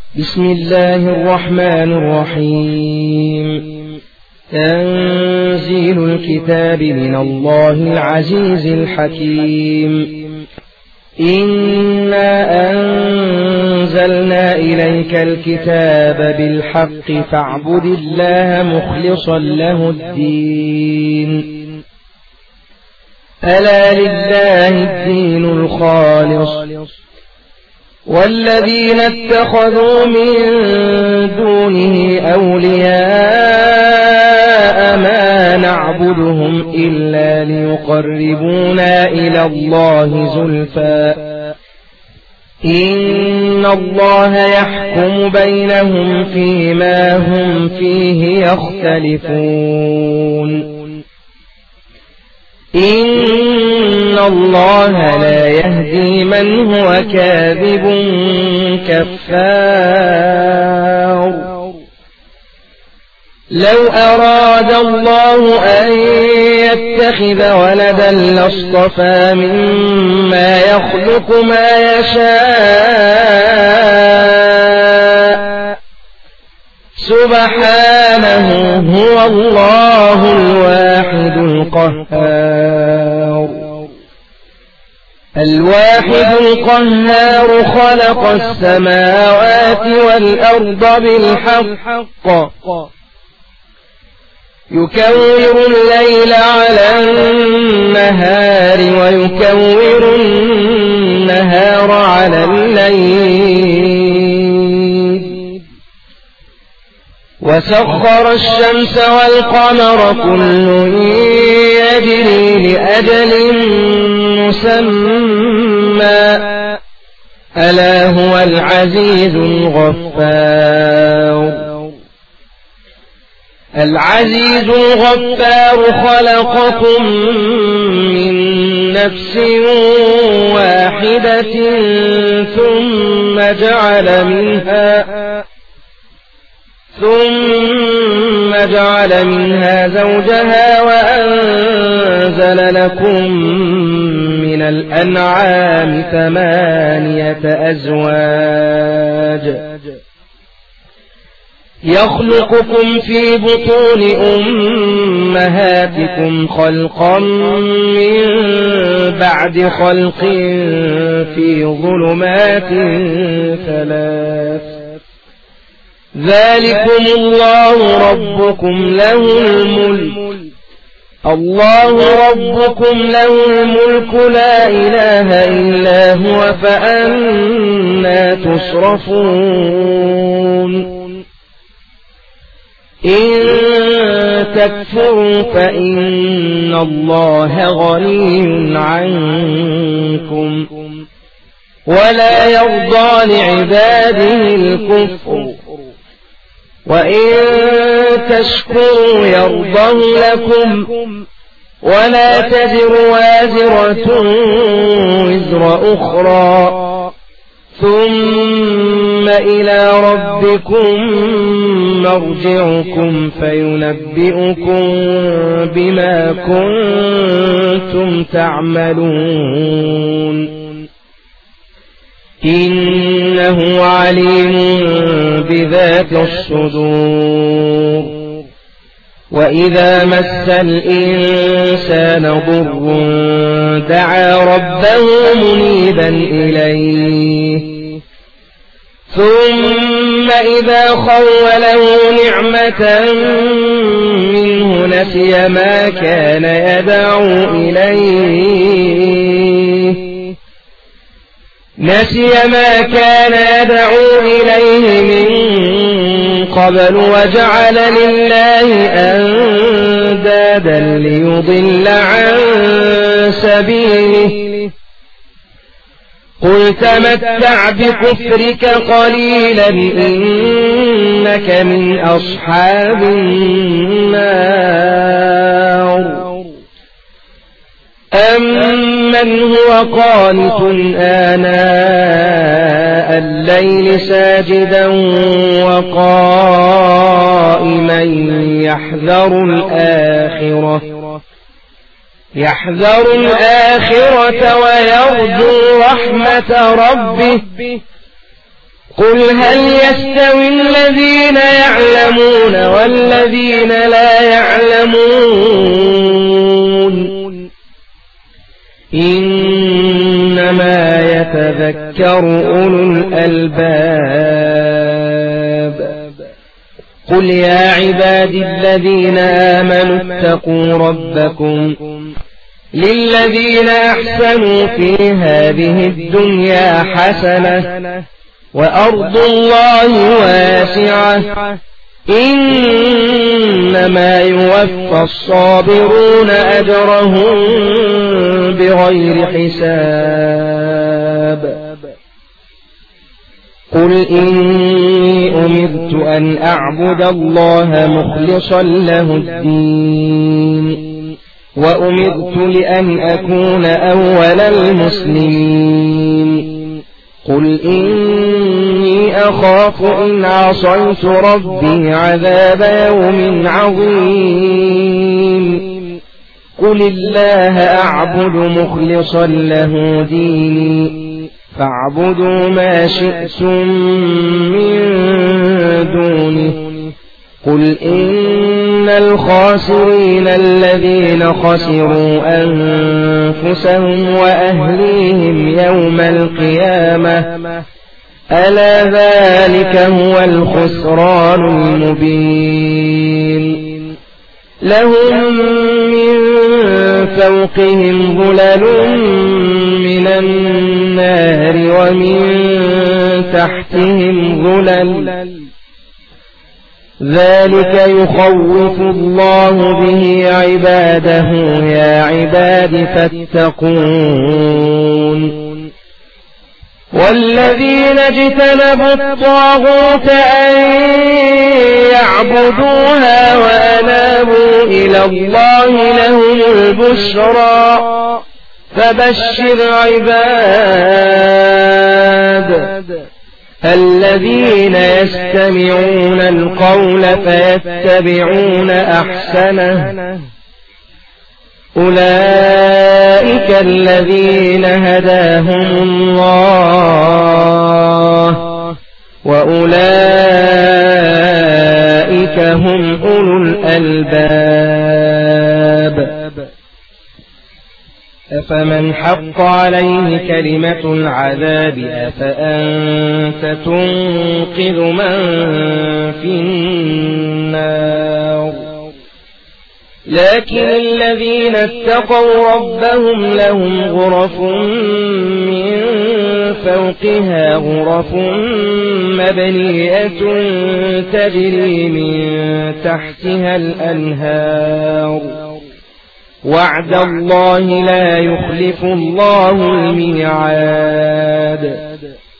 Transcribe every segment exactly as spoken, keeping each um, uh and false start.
بسم الله الرحمن الرحيم. تنزيل الكتاب من الله العزيز الحكيم. إنا أنزلنا إليك الكتاب بالحق فاعبد الله مخلصا له الدين. ألا لله الدين الخالص، والذين اتخذوا من دونه أولياء ما نعبدهم إلا ليقربونا إلى الله زلفى إن الله يحكم بينهم فيما هم فيه يختلفون. إن الله لا يهدي من هو كاذب كفار. لو أراد الله أن يتخذ ولدا لاصطفى مما يخلق ما يشاء سبحانه، هو الله الواحد القهار. الواحد القهار خلق السماوات والأرض بالحق، يكور الليل على النهار ويكور النهار على الليل، وسخر الشمس والقمر كل يجري لأجل مسمى، ألا هو العزيز الغفار. العزيز الغفار خلقكم من نفس واحدة ثم جعل منها ثم جعل منها زوجها وأنزل لكم من الأنعام ثمانية أزواج يخلقكم في بطون أمهاتكم خلقا من بعد خلق في ظلمات ثلاث، ذلكم الله ربكم له الملك الله ربكم له الملك لا إله إلا هو فأنى تصرفون. إن تكفروا فإن الله غني عنكم ولا يرضى لعباده الكفر، وإن تشكروا يرضه لكم ولا تزر وازرة وزر أخرى، ثم إلى ربكم مرجعكم فينبئكم بما كنتم تعملون. إنه عليم بذات الصدور. وإذا مس الإنسان ضر دعا ربه منيبا إليه، ثم إذا خوله نعمة منه نسي ما كان يدعو إليه نسي ما كان يدعو إليه من قبل وجعل لله أندادا ليضل عن سبيله. قل تمتع بكفرك قليلا إنك من أصحاب النار. أمن هو قانت آناء الليل ساجدا وقائما يحذر الآخرة يحذر الآخرة ويرجو رحمة ربه قل هل يستوي الذين يعلمون والذين لا يعلمون إنما يتذكر أولو الألباب قل يا عبادي الذين آمنوا اتقوا ربكم للذين أحسنوا في هذه الدنيا حسنة وأرض الله واسعة إنما يوفى الصابرون أجرهم بغير حساب قل إني أمرت أن أعبد الله مخلصا له الدين وأمرت لأن أكون أول المسلمين قل إني أخاف إن عصيت ربي عذاب يوم عظيم قل الله أعبد مخلصا له ديني فاعبدوا ما شئتم من دونه قل إن الخاسرين الذين خسروا أنفسهم وأهليهم يوم القيامة ألا ذلك هو الخسران المبين لهم من فوقهم ظلل من النار ومن تحتهم ظلل ذلك يخوف الله به عباده يا عباد فاتقون والذين اجتنبوا الطاغوت أن يعبدوها وأنابوا إلى الله لهم البشرى فبشر عباد الذين يستمعون القول فيتبعون أحسنه أولئك الذين هداهم الله وأولئك هم أولو الألباب أفمن حق عليه كلمة العذاب أفأنت تنقذ من في النار لكن الذين اتقوا ربهم لهم غرف من فوقها غرف مبنية تجري من تحتها الأنهار وعد الله لا يخلف الله الميعاد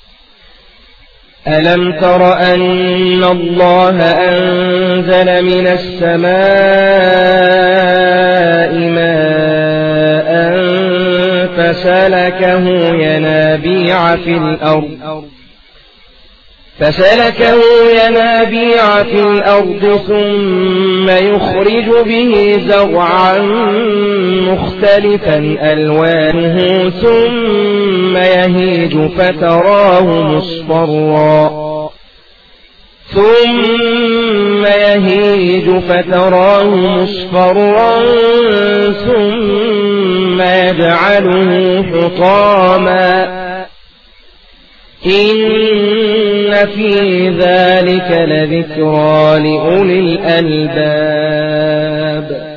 ألم تر أن الله أنزل من السماء ماء فسلكه ينابيع في الأرض فسلكه ينابيع في الأرض ثم يخرج به زرعا مختلفا ألوانه ثم يهيج فتراه مصفرا ثم يهيج فتراه مصفرا ثم يجعله حطاما إن في ذلك لذكرى لأولي الألباب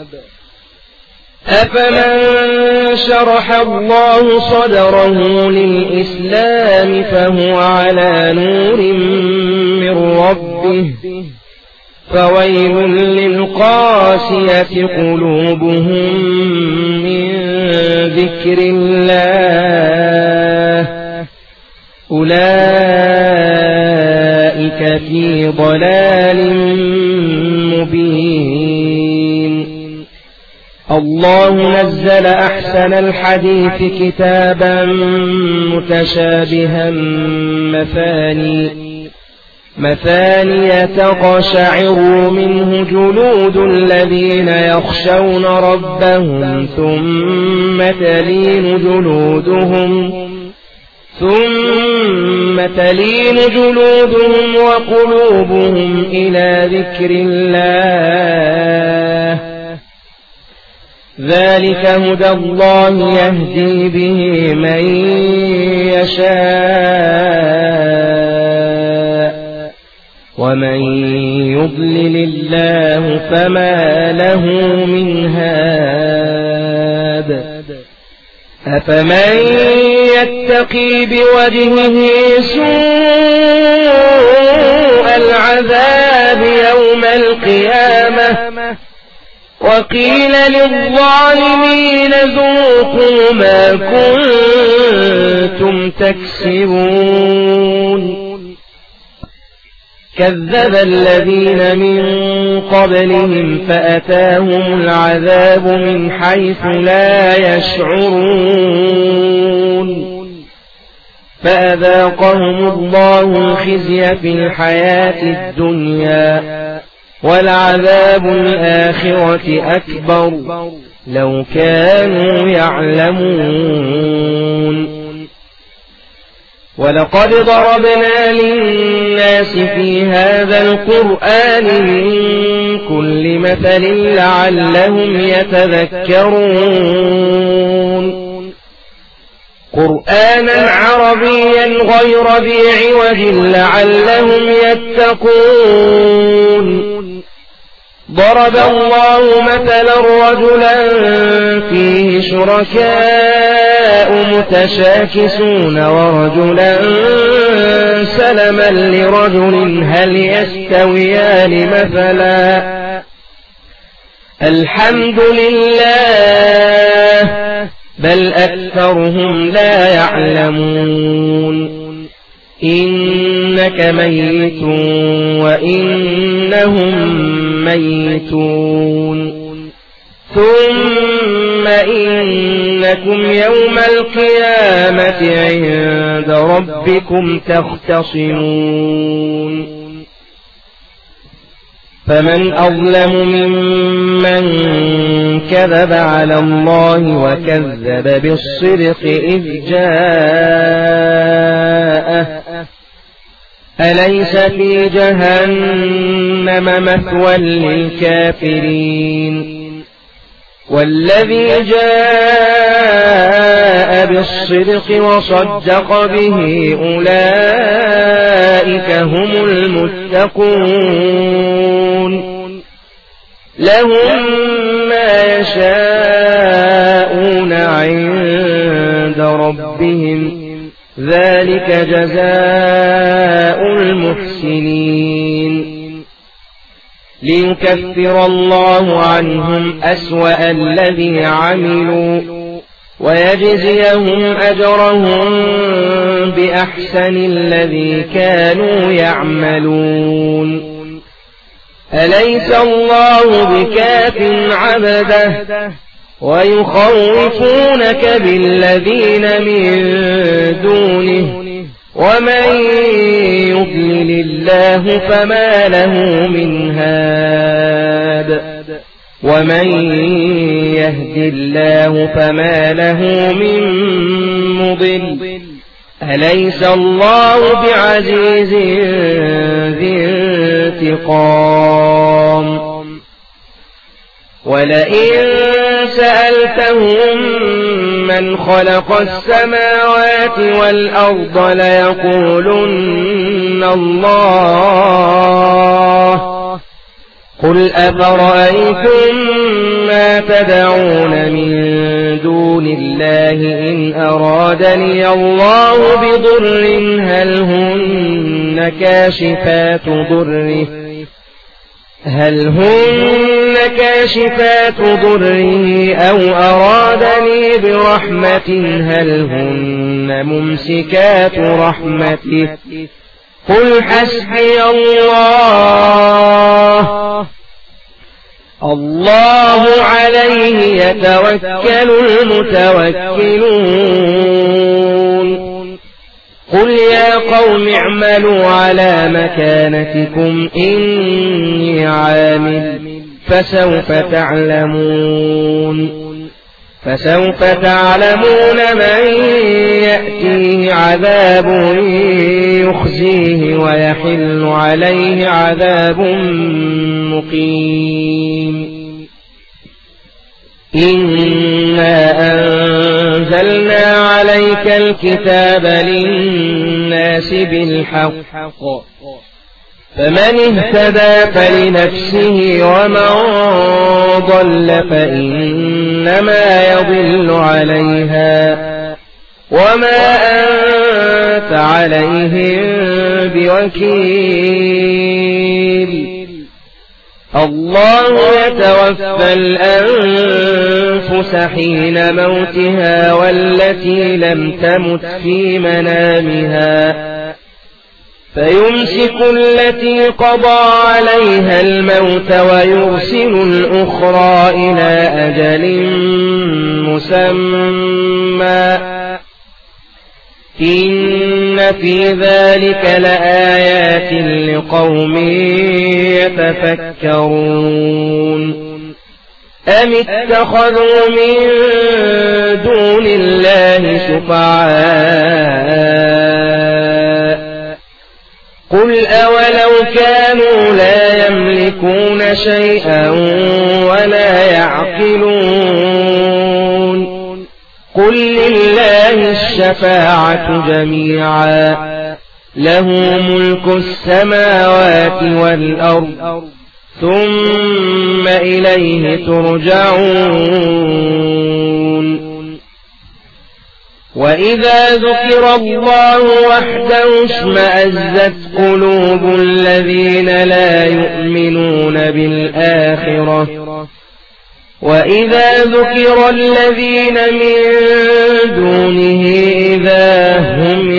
أفمن شرح الله صدره للإسلام فهو على نور من ربه فويل للقاسية قلوبهم من ذكر الله أولئك في ضلال مبين الله نزل أحسن الحديث كتابا متشابها مثاني مثاني تقشعر منه جلود الذين يخشون ربهم ثم تلين جلودهم ثم تلين جلودهم وقلوبهم إلى ذكر الله ذلك هدى الله يهدي به من يشاء ومن يضلل الله فما له من هاد أفمن يتقي بوجهه سوء العذاب يوم القيامة وقيل للظالمين ذوقوا ما كنتم تكسبون كذب الذين من قبلهم فأتاهم العذاب من حيث لا يشعرون فأذاقهم الله الخزي في الحياة الدنيا ولعذاب الآخرة أكبر لو كانوا يعلمون ولقد ضربنا للناس في هذا القرآن من كل مثل لعلهم يتذكرون قرآنا عربيا غير ذي عوج لعلهم يتقون ضرب الله مثلا رجلا فيه شركاء متشاكسون ورجلا سلما لرجل هل يستويان مثلا الحمد لله بل أكثرهم لا يعلمون إنك ميت وإنهم ميتون ثم إنكم يوم القيامة عند ربكم تختصمون فمن أظلم ممن كذب على الله وكذب بالصدق إذ جاءه أليس في جهنم مثوى للكافرين والذي جاء بالصدق وصدق به أولئك هم المتقون لهم ما يشاءون عند ربهم ذلك جزاء المحسنين ليكفر الله عنهم أسوأ الذي عملوا ويجزيهم أجرهم بأحسن الذي كانوا يعملون أليس الله بكاف عبده ويخوفونك بالذين من دونه ومن يضلل الله فما له من هاد ومن يهد الله فما له من مضل أليس الله بعزيز ذي انتقام ولئن سألتهم من خلق السماوات والأرض ليقولن الله قل أفرأيتم ما تدعون من دون الله إن أرادني الله بضر هل هن كاشفات ضره هل هن كاشفات ضره أو أرادني برحمة هل هن ممسكات رحمته قل حسبي الله الله عليه يتوكل المتوكلون قل يا قوم اعملوا على مكانتكم إني عامل فسوف تعلمون فسوف تعلمون من يأتيه عذاب يخزيه ويحل عليه عذاب مقيم. إنا أنزلنا عليك الكتاب للناس بالحق فمن اهتدى فلنفسه ومن ضل فإنما يضل عليها وما أنت عليهم بوكيل. الله يتوفى الأنفس حين موتها والتي لم تمت في منامها فيمسك التي قضى عليها الموت ويرسل الأخرى إلى أجل مسمى إن في ذلك لآيات لقوم يتفكرون. أم اتخذوا من دون الله شفعاء قل أولو كانوا لا يملكون شيئا ولا يعقلون قل لله الشفاعة جميعا له ملك السماوات والأرض ثم إليه ترجعون. وإذا ذكر الله وحده اشمأزت قلوب الذين لا يؤمنون بالآخرة وإذا ذكر الذين من دونه إذا هم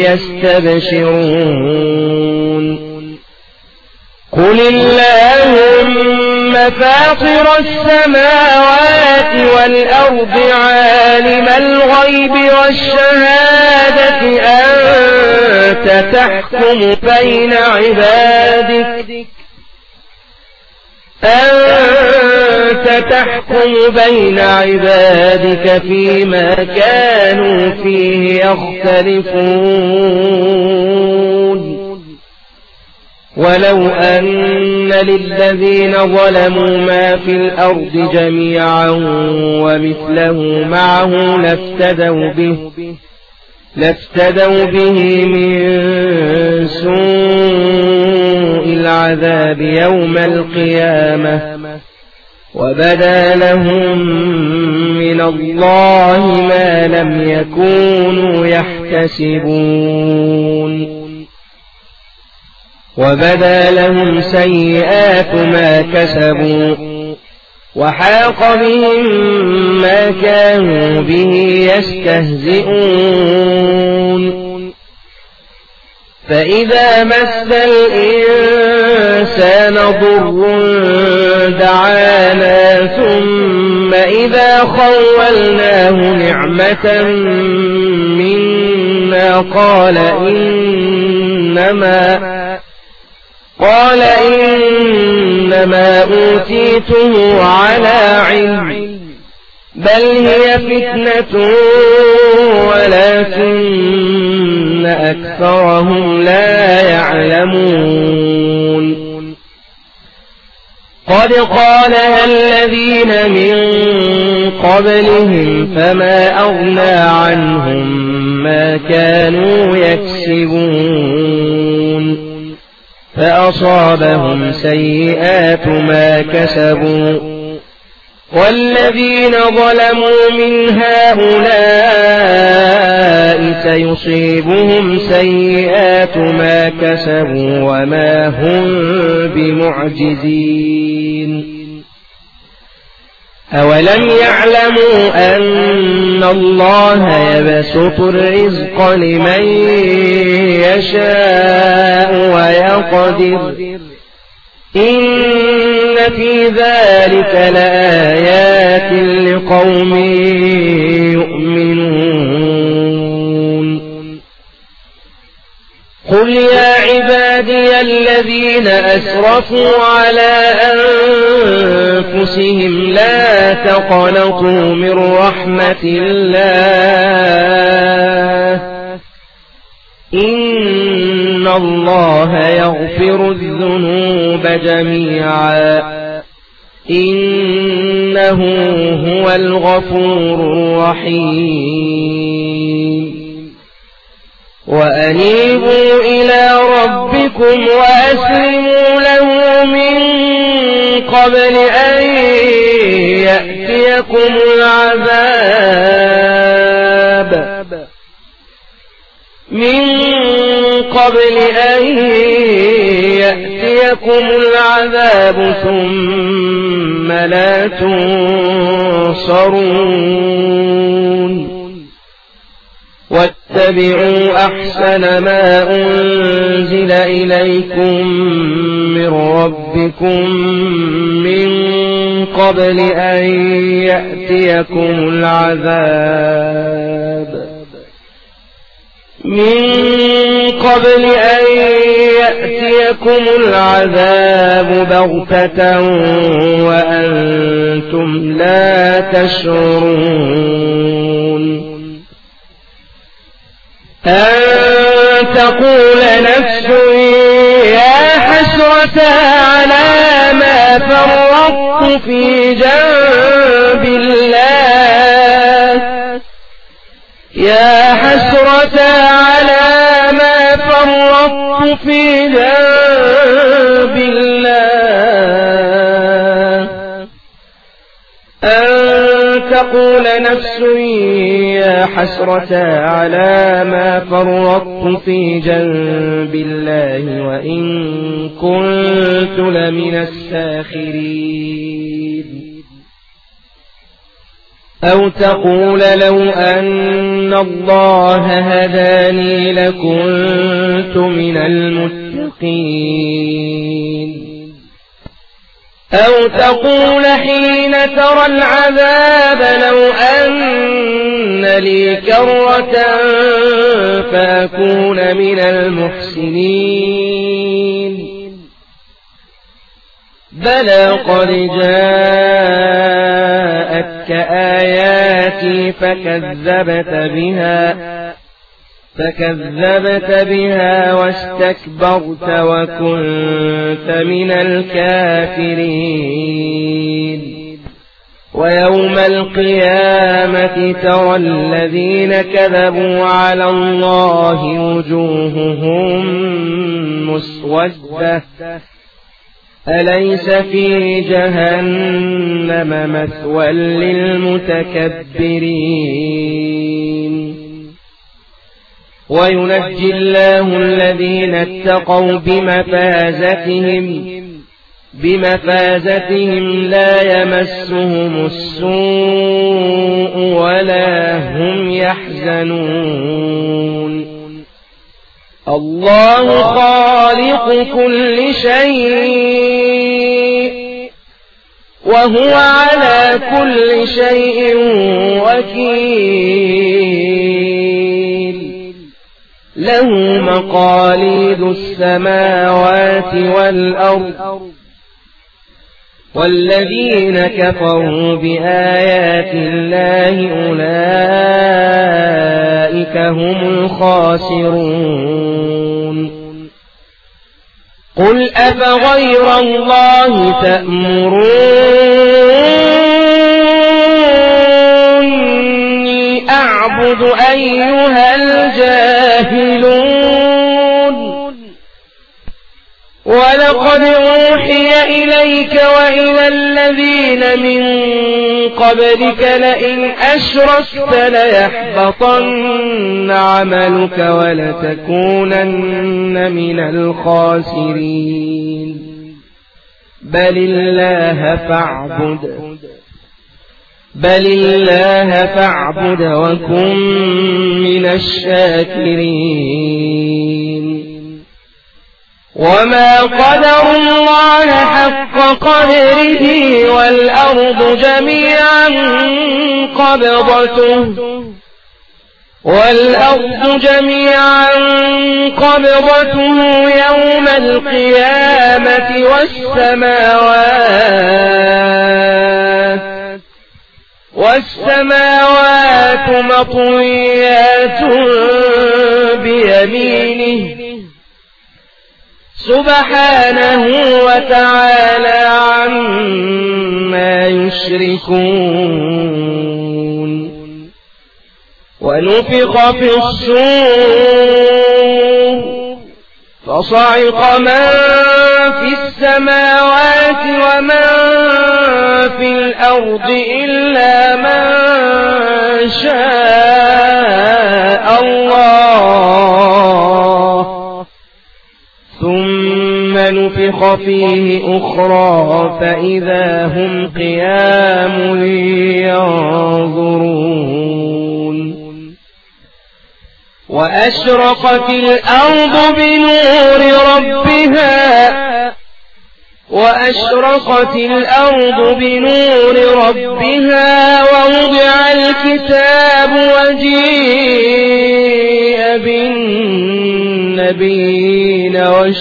يستبشرون. قل اللهم فاطر السماوات والأرض عالم الغيب والشهادة أنت تحكم بين عبادك أنت تحكم بين عبادك فيما كانوا فيه يختلفون. ولو أن للذين ظلموا ما في الأرض جميعا ومثله معه لافتدوا به لافتدوا به من سوء العذاب يوم القيامة وبدا لهم من الله ما لم يكونوا يحتسبون. وبدا لهم سيئات ما كسبوا وحاق بهم ما كانوا به يستهزئون. فإذا مس الإنسان ضر دعانا ثم إذا خولناه نعمة منا قال إنما قال إنما أوتيته على علم بل هي فتنة ولكن أكثرهم لا يعلمون. قد قالها الذين من قبلهم فما أغنى عنهم ما كانوا يكسبون فأصابهم سيئات ما كسبوا والذين ظلموا من هؤلاء سيصيبهم سيئات ما كسبوا وما هم بمعجزين. أولم يعلموا أن الله يبسط الرزق لمن يشاء ويقدر إن في ذلك لآيات لقوم يؤمنون. قل يا عبادي الذين أسرفوا على أنفسهم لا تقنطوا من رحمة الله إن الله يغفر الذنوب جميعا إنه هو الغفور الرحيم وأنيبوا إلى ربكم وأسلموا له من قبل أن يأتيكم العذاب من قبل أن يأتيكم العذاب ثم لا تنصرون واتبعوا أحسن ما أنزل إليكم من ربكم من قبل أن يأتيكم العذاب من قبل أن يأتيكم العذاب بغتة وأنتم لا تشعرون أن تقول نفس يا حسرة على ما فرطت في جنب الله يا حسرة على ما فرطت في جنب الله أن تقول نفس يا حسرة على ما فرطت في جنب الله وإن كنت لمن الساخرين أو تقول لو أن الله هداني لكنت من المتقين أو تقول حين ترى العذاب لو أن لي كرة فأكون من المحسنين بلى قد جاءتك آياتي فكذبت بها فكذبت بها واستكبرت وكنت من الكافرين ويوم القيامة ترى الذين كذبوا على الله وجوههم مسودة أليس في جهنم مثوى للمتكبرين وينجي الله الذين اتقوا بمفازتهم بمفازتهم لا يمسهم السوء ولا هم يحزنون الله خالق كل شيء وهو على كل شيء وكيل له مقاليد السماوات والأرض والذين كفروا بآيات الله أولئك هم الخاسرون قل أفغير الله تأمروني أعبد أيها الجاهلون ولقد أوحي إليك وإلى الذين من قبلك لئن أشركت ليحبطن عملك ولتكونن من الخاسرين بل الله فاعبد بل الله فاعبد وكن من الشاكرين وما قدر الله حق قدره والأرض جميعا قبضته والأرض جميعا قبضته يوم القيامة والسماوات والسماوات مطويات بيمينه سبحانه وتعالى عما يشركون. ونفخ في الصور فصعق من في السماوات ومن في الأرض إلا من شاء الله ثم نفخ فيه أخرى فإذا هم قيام ينظرون. وأشرقت الأرض بنور ربها وأشرقت الأرض بنور ربها ووضع الكتاب وجيء بالنبيين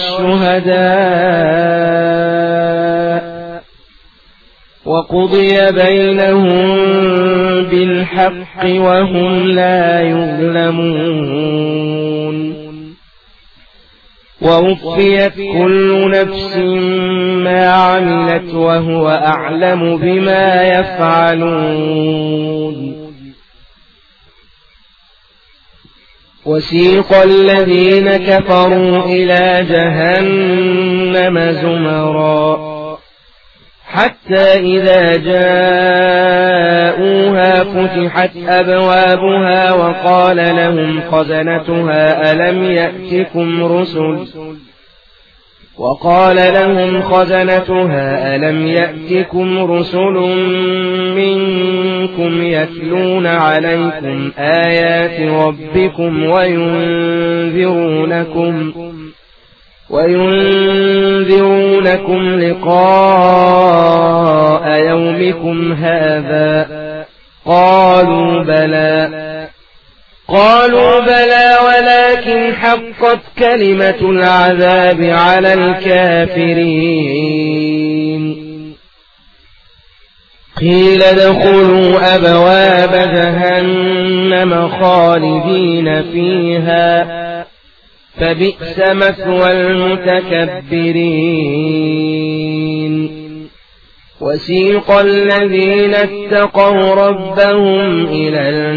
والشهداء وقضي بينهم بالحق وهم لا يظلمون. ووفيت كل نفس ما عملت وهو أعلم بما يفعلون. وسيق الذين كفروا إلى جهنم زمرا حتى إذا جاءوها فتحت أبوابها وقال لهم خزنتها ألم يأتكم رسل وقال لهم خزنتها ألم يأتكم رسل منكم يتلون عليكم آيات ربكم وينذرونكم وينذرونكم لقاء يومكم هذا قالوا بلى قالوا بلى ولكن حقت كلمة العذاب على الكافرين. قيل ادخلوا أبواب جهنم خالدين فيها فبئس مثوى المتكبرين. وسيق الذين اتقوا ربهم إلى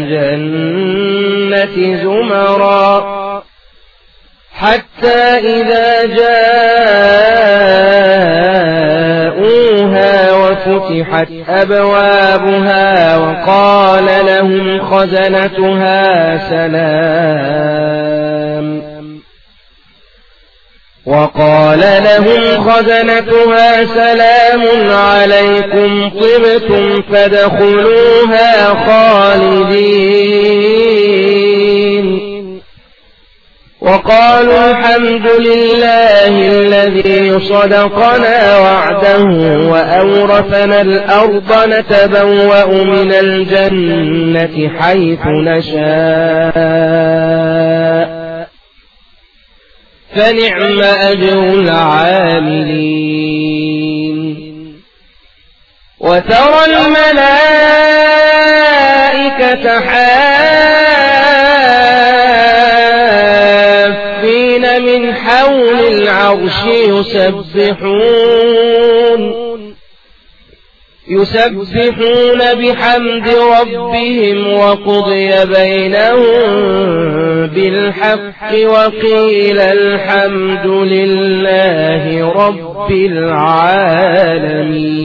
الجنة زمرا حتى إذا جاءوها وفتحت أبوابها وقال لهم خزنتها سلام وقال لهم خزنتها سلام عليكم طبتم فادخلوها خالدين وقالوا الحمد لله الذي صدقنا وعده وأورثنا الأرض نتبوأ من الجنة حيث نشاء فنعم أجر العاملين. وترى الملائكة حافين من حول العرش يسبحون يسبحون بحمد ربهم وقضي بينهم بالحق وقيل الحمد لله رب العالمين.